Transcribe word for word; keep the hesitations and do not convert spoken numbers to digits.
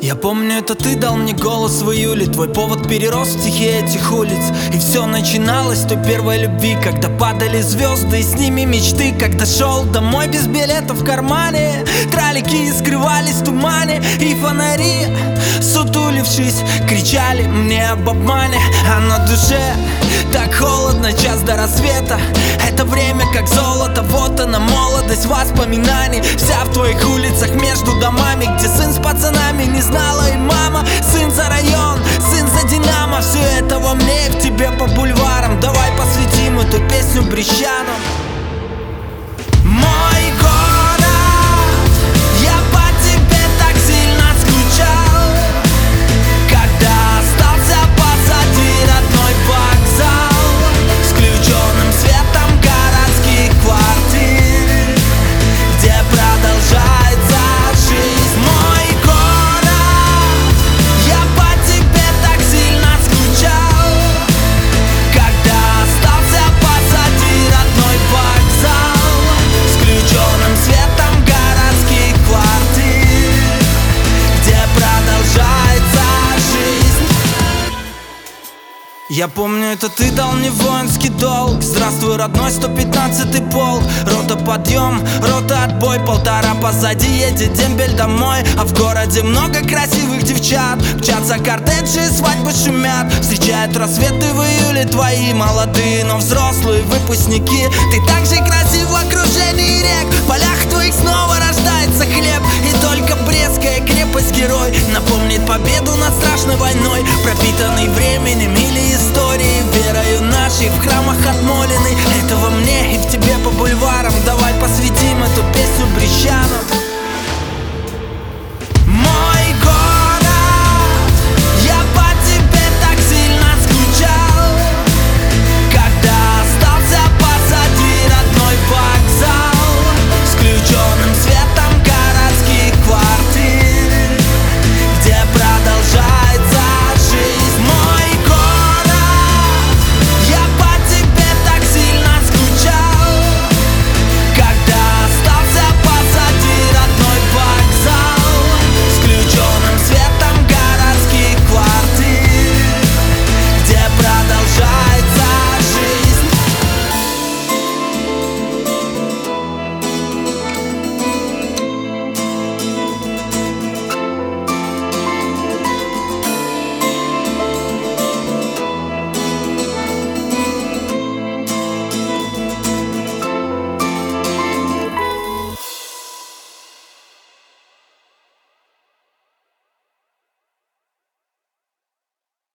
Я помню, это ты дал мне голос в июле. Твой повод перерос в стихи этих улиц. И все начиналось с той первой любви, когда падали звезды и с ними мечты. Когда шел домой без билета в кармане, тралики скрывались в тумане, и фонари, сутулившись, кричали мне об обмане. А на душе так холодно, час до рассвета. Это время как золото, вот она молодость воспоминаний. Вся в твоих улицах между домами, где сын с пацанами не знала и мама. Сын за район, сын за Динамо. Все это во мне и в тебе по бульварам. Давай посвятим эту песню брещанам. Мой город, я по тебе так сильно скучал, когда остался позади родной вокзал с включенным светом городских квартир, где продолжается жизнь. Мой город, я по тебе так сильно скучал, когда остался позади родной вокзал с включенным светом городских квартир, где продолжается жизнь. Я помню, это ты дал мне воинский долг. Здравствуй, родной, сто пятнадцатый полк. Рота подъем, рота отбой. Полтора позади, едет дембель домой. А в городе много красивых девчат. Мчатся кортеджи, свадьбы шумят. Встречают рассветы в июле твои молодые, но взрослые выпускники. Ты так же красив в окружении рек. В полях твоих снова рождается хлеб. И только Брестская крепость герой напомнит победу над страшной войной, пропитанный временем или историей, верою нашей в храмах отмоленной. Это во мне и в тебе по бульварам.